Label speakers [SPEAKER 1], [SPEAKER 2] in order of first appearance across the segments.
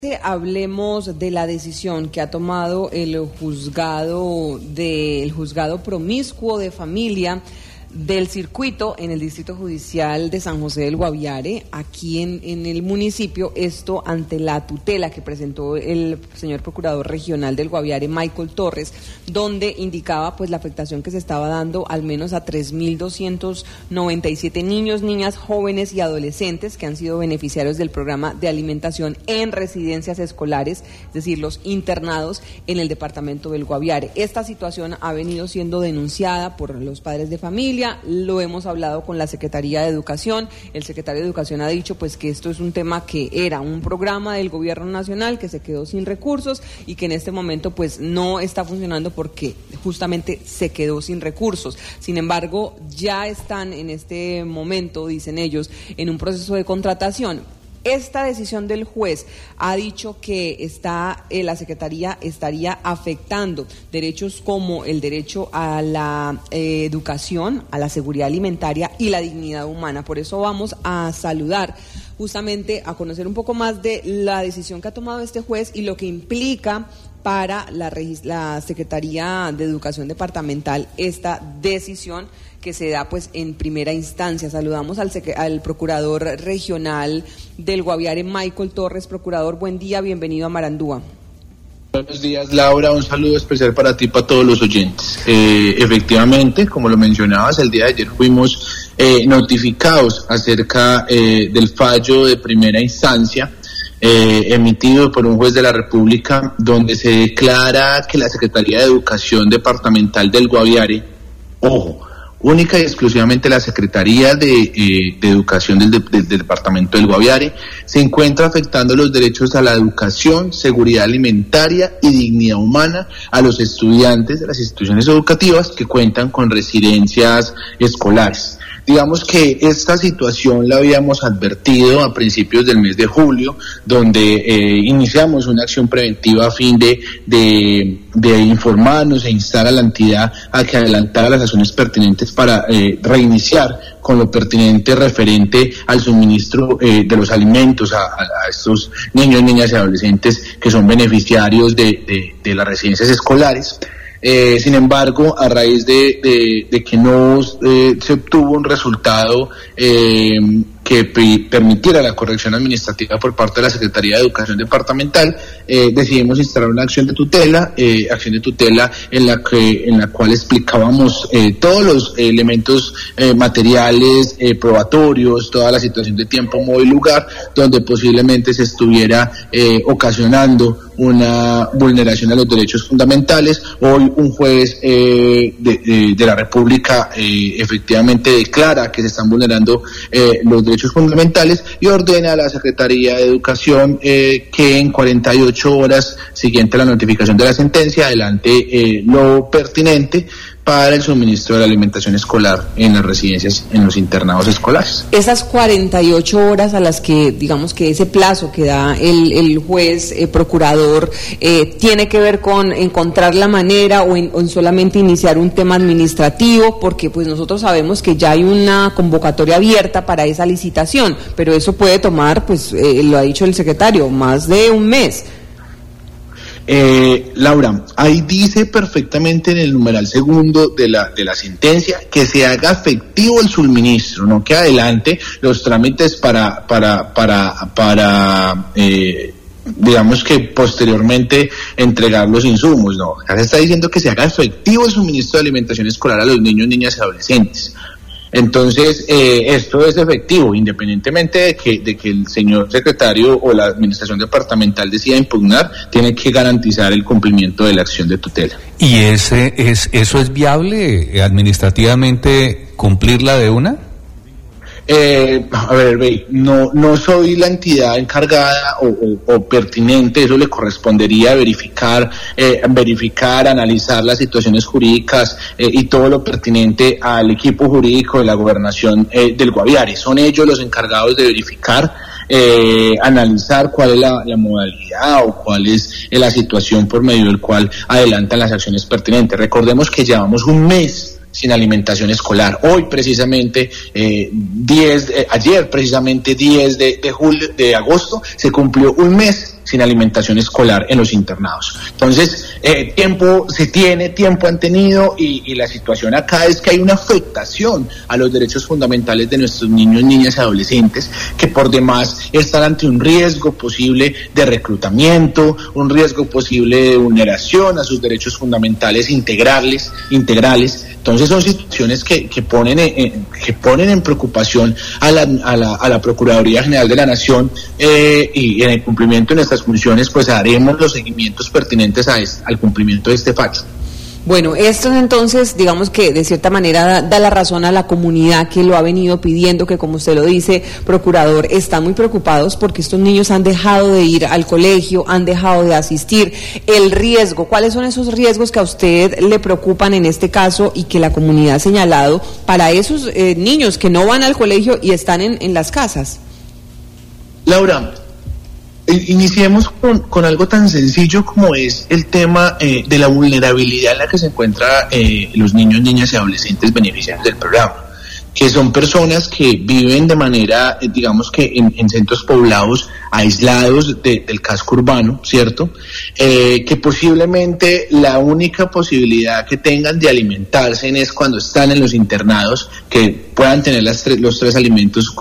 [SPEAKER 1] Hablemos de la decisión que ha tomado el juzgado promiscuo de familia del circuito en el Distrito Judicial de San José del Guaviare, aquí en el municipio, esto ante la tutela que presentó el señor Procurador Regional del Guaviare, Michael Torres, donde indicaba pues la afectación que se estaba dando al menos a 3.297 niños, niñas, jóvenes y adolescentes que han sido beneficiarios del programa de alimentación en residencias escolares, es decir, los internados en el departamento del Guaviare. Esta situación ha venido siendo denunciada por los padres de familia. Lo hemos hablado con la Secretaría de Educación. El secretario de Educación ha dicho pues que esto es un tema que era un programa del gobierno nacional que se quedó sin recursos y que en este momento pues no está funcionando porque justamente se quedó sin recursos. Sin embargo, ya están en este momento, dicen ellos, en un proceso de contratación. Esta decisión del juez ha dicho que la Secretaría estaría afectando derechos como el derecho a la educación, a la seguridad alimentaria y la dignidad humana. Por eso vamos a saludar justamente a conocer un poco más de la decisión que ha tomado este juez y lo que implica para la Secretaría de Educación Departamental esta decisión que se da pues en primera instancia. Saludamos al Procurador Regional del Guaviare, Michael Torres. Procurador, buen día, bienvenido a Marandúa.
[SPEAKER 2] Buenos días, Laura, un saludo especial para ti y para todos los oyentes. Efectivamente, como lo mencionabas, el día de ayer fuimos notificados acerca del fallo de primera instancia emitido por un juez de la República, donde se declara que la Secretaría de Educación Departamental del Guaviare, única y exclusivamente la Secretaría de Educación del Departamento del Guaviare, se encuentra afectando los derechos a la educación, seguridad alimentaria y dignidad humana a los estudiantes de las instituciones educativas que cuentan con residencias escolares. Digamos que esta situación la habíamos advertido a principios del mes de julio, donde iniciamos una acción preventiva a fin de informarnos e instar a la entidad a que adelantara las acciones pertinentes para reiniciar con lo pertinente referente al suministro de los alimentos a estos niños, niñas y adolescentes que son beneficiarios de las residencias escolares. Sin embargo, a raíz de que no se obtuvo un resultado que permitiera la corrección administrativa por parte de la Secretaría de Educación Departamental, decidimos instalar una acción de tutela en la cual explicábamos todos los elementos materiales, probatorios, toda la situación de tiempo, modo y lugar, donde posiblemente se estuviera ocasionando una vulneración a los derechos fundamentales. Hoy un juez de la República efectivamente declara que se están vulnerando los derechos fundamentales y ordena a la Secretaría de Educación que en 48 horas siguiente a la notificación de la sentencia adelante lo pertinente para el suministro de la alimentación escolar en las residencias, en los internados escolares.
[SPEAKER 1] Esas 48 horas a las que, digamos que ese plazo que da el juez procurador, tiene que ver con encontrar la manera o en solamente iniciar un tema administrativo, porque pues nosotros sabemos que ya hay una convocatoria abierta para esa licitación, pero eso puede tomar, pues lo ha dicho el secretario, más de un mes.
[SPEAKER 2] Laura, ahí dice perfectamente en el numeral segundo de la sentencia que se haga efectivo el suministro, no que adelante los trámites para digamos que posteriormente entregar los insumos. No, acá se está diciendo que se haga efectivo el suministro de alimentación escolar a los niños, niñas y adolescentes. Entonces, esto es efectivo, independientemente de que el señor secretario o la administración departamental decida impugnar, tiene que garantizar el cumplimiento de la acción de tutela.
[SPEAKER 3] ¿Y eso es viable administrativamente cumplirla de una?
[SPEAKER 2] A ver, no soy la entidad encargada o pertinente, eso le correspondería verificar, analizar las situaciones jurídicas y todo lo pertinente al equipo jurídico de la gobernación del Guaviare. Son ellos los encargados de verificar, analizar cuál es la modalidad o cuál es la situación por medio del cual adelantan las acciones pertinentes. Recordemos que llevamos un mes sin alimentación escolar. Hoy precisamente, ayer precisamente 10 de agosto, se cumplió un mes sin alimentación escolar en los internados. Entonces, tiempo han tenido, y la situación acá es que hay una afectación a los derechos fundamentales de nuestros niños, niñas y adolescentes, que por demás están ante un riesgo posible de reclutamiento, un riesgo posible de vulneración a sus derechos fundamentales integrales. Entonces son situaciones que ponen en preocupación a la Procuraduría General de la Nación, y en el cumplimiento de nuestras funciones pues haremos los seguimientos pertinentes al cumplimiento de este fallo.
[SPEAKER 1] Bueno, esto entonces, digamos que de cierta manera da la razón a la comunidad que lo ha venido pidiendo, que como usted lo dice, procurador, están muy preocupados porque estos niños han dejado de ir al colegio, han dejado de asistir. El riesgo, ¿cuáles son esos riesgos que a usted le preocupan en este caso y que la comunidad ha señalado para esos niños que no van al colegio y están en las casas?
[SPEAKER 2] Laura, iniciemos con algo tan sencillo como es el tema de la vulnerabilidad en la que se encuentran los niños, niñas y adolescentes beneficiarios del programa, que son personas que viven de manera, digamos que en centros poblados aislados del casco urbano, ¿cierto? Que posiblemente la única posibilidad que tengan de alimentarse es cuando están en los internados, que puedan tener los tres alimentos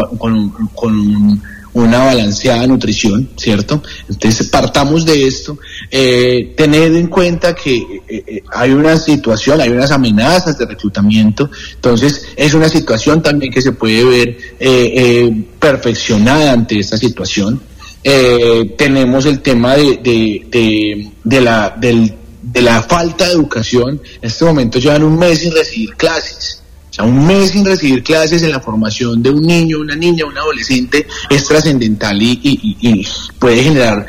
[SPEAKER 2] con una balanceada nutrición, ¿cierto? Entonces partamos de esto, tener en cuenta que hay una situación, hay unas amenazas de reclutamiento, entonces es una situación también que se puede ver perfeccionada ante esta situación. Tenemos el tema de la falta de educación. En este momento llevan un mes sin recibir clases. O sea, un mes sin recibir clases en la formación de un niño, una niña, un adolescente es trascendental y puede generar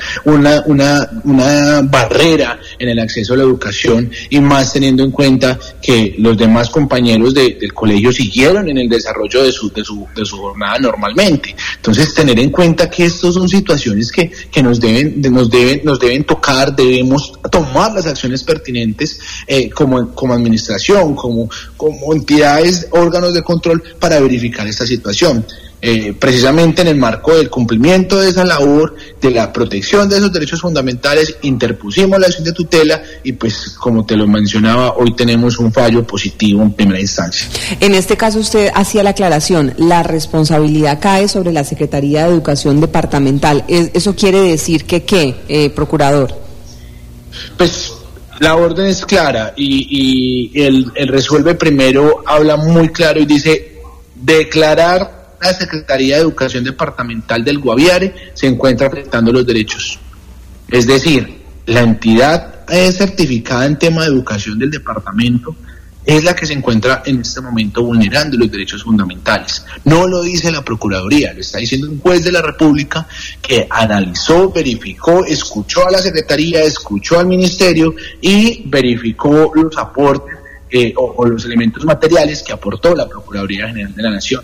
[SPEAKER 2] una barrera en el acceso a la educación, y más teniendo en cuenta que los demás compañeros del colegio siguieron en el desarrollo de su jornada normalmente. Entonces, tener en cuenta que estas son situaciones que nos deben tocar, debemos tomar las acciones pertinentes como administración, como entidades, órganos de control para verificar esta situación. Precisamente en el marco del cumplimiento de esa labor, de la protección de esos derechos fundamentales, interpusimos la acción de tutela y pues como te lo mencionaba, hoy tenemos un fallo positivo en primera instancia.
[SPEAKER 1] En este caso usted hacía la aclaración, la responsabilidad cae sobre la Secretaría de Educación Departamental. ¿Eso quiere decir que qué, procurador?
[SPEAKER 2] Pues la orden es clara y el resuelve primero habla muy claro y dice: declarar la Secretaría de Educación Departamental del Guaviare se encuentra afectando los derechos. Es decir, la entidad certificada en tema de educación del departamento es la que se encuentra en este momento vulnerando los derechos fundamentales. No lo dice la Procuraduría, lo está diciendo un juez de la República que analizó, verificó, escuchó a la Secretaría, escuchó al Ministerio y verificó los aportes o los elementos materiales que aportó la Procuraduría General de la Nación.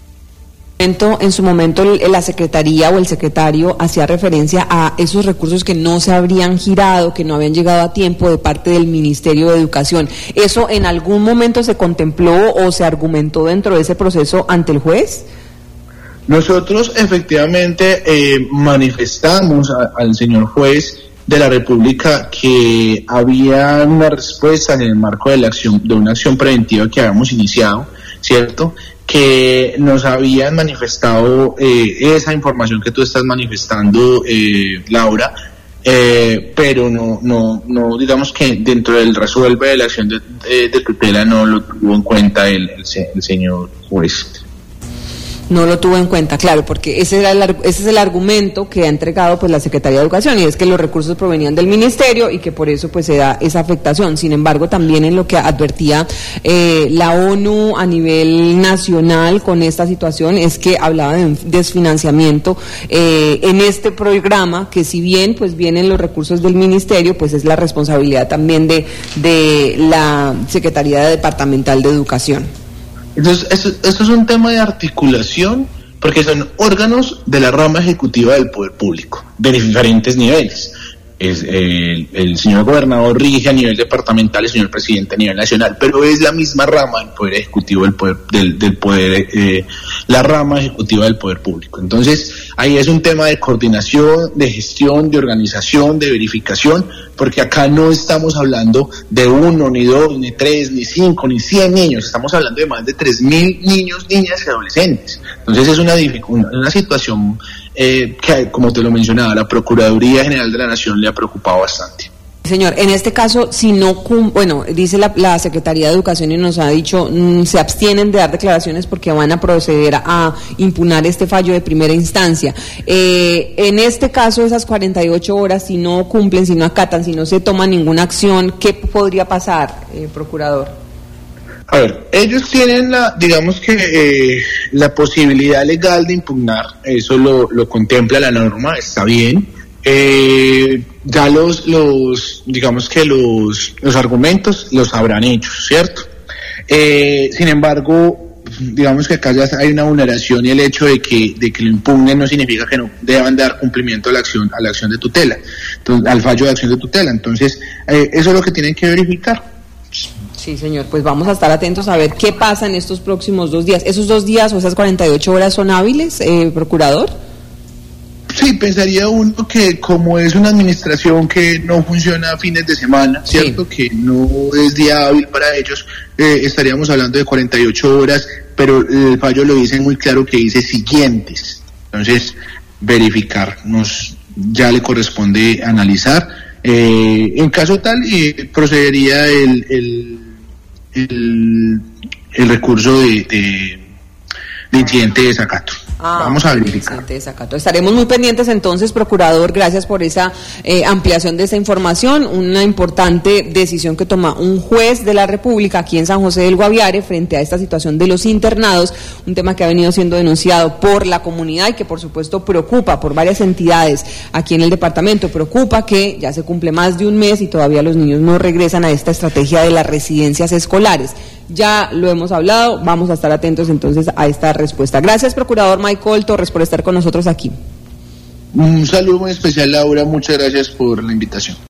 [SPEAKER 1] En su momento la Secretaría o el secretario hacía referencia a esos recursos que no se habrían girado, que no habían llegado a tiempo de parte del Ministerio de Educación. ¿Eso en algún momento se contempló o se argumentó dentro de ese proceso ante el juez?
[SPEAKER 2] Nosotros efectivamente manifestamos al señor juez de la República que había una respuesta en el marco de una acción preventiva que habíamos iniciado, ¿cierto?, que nos habían manifestado esa información que tú estás manifestando, Laura, pero no digamos que dentro del resuelve de la acción de tutela no lo tuvo en cuenta el señor juez.
[SPEAKER 1] No lo tuvo en cuenta, claro, porque ese es el argumento que ha entregado pues la Secretaría de Educación, y es que los recursos provenían del Ministerio y que por eso pues se da esa afectación. Sin embargo, también en lo que advertía la ONU a nivel nacional con esta situación es que hablaba de un desfinanciamiento en este programa, que si bien pues vienen los recursos del Ministerio, pues es la responsabilidad también de la Secretaría Departamental de Educación.
[SPEAKER 2] Entonces, eso es un tema de articulación, porque son órganos de la rama ejecutiva del poder público, de diferentes niveles. El señor gobernador rige a nivel departamental, el señor presidente a nivel nacional, pero es la misma rama del poder ejecutivo del poder la rama ejecutiva del poder público. Entonces, ahí es un tema de coordinación, de gestión, de organización, de verificación, porque acá no estamos hablando de 1, ni 2, ni 3, ni 5, ni 100 niños, estamos hablando de más de 3.000 niños, niñas y adolescentes. Entonces es una situación que, como te lo mencionaba, la Procuraduría General de la Nación le ha preocupado bastante.
[SPEAKER 1] Señor, en este caso, si no, dice la Secretaría de Educación y nos ha dicho, se abstienen de dar declaraciones porque van a proceder a impugnar este fallo de primera instancia. En este caso, esas 48 horas, si no cumplen, si no acatan, si no se toma ninguna acción, ¿qué podría pasar, procurador?
[SPEAKER 2] A ver, ellos tienen la posibilidad legal de impugnar, eso lo contempla la norma, está bien. Ya los argumentos los habrán hecho, ¿cierto? Sin embargo, digamos que acá ya hay una vulneración, y el hecho de que lo impugnen no significa que no deban dar cumplimiento a la acción de tutela, al fallo de acción de tutela. Entonces, eso es lo que tienen que verificar.
[SPEAKER 1] Sí, señor, pues vamos a estar atentos a ver qué pasa en estos próximos 2 días. ¿Esos 2 días o esas 48 horas son hábiles, procurador?
[SPEAKER 2] Sí, pensaría uno que como es una administración que no funciona a fines de semana, ¿cierto? Sí. Que no es día hábil para ellos, estaríamos hablando de 48 horas, pero el fallo lo dice muy claro, que dice siguientes. Entonces, ya le corresponde analizar. En caso tal, procedería el recurso de incidente de desacato. Vamos a verificar.
[SPEAKER 1] Estaremos muy pendientes entonces, procurador. Gracias por esa ampliación de esa información. Una importante decisión que toma un juez de la República aquí en San José del Guaviare frente a esta situación de los internados, un tema que ha venido siendo denunciado por la comunidad y que por supuesto preocupa por varias entidades aquí en el departamento. Preocupa que ya se cumple más de un mes y todavía los niños no regresan a esta estrategia de las residencias escolares. Ya lo hemos hablado, vamos a estar atentos entonces a esta respuesta. Gracias, procurador Michael Torres, por estar con nosotros aquí.
[SPEAKER 2] Un saludo muy especial, Laura, muchas gracias por la invitación.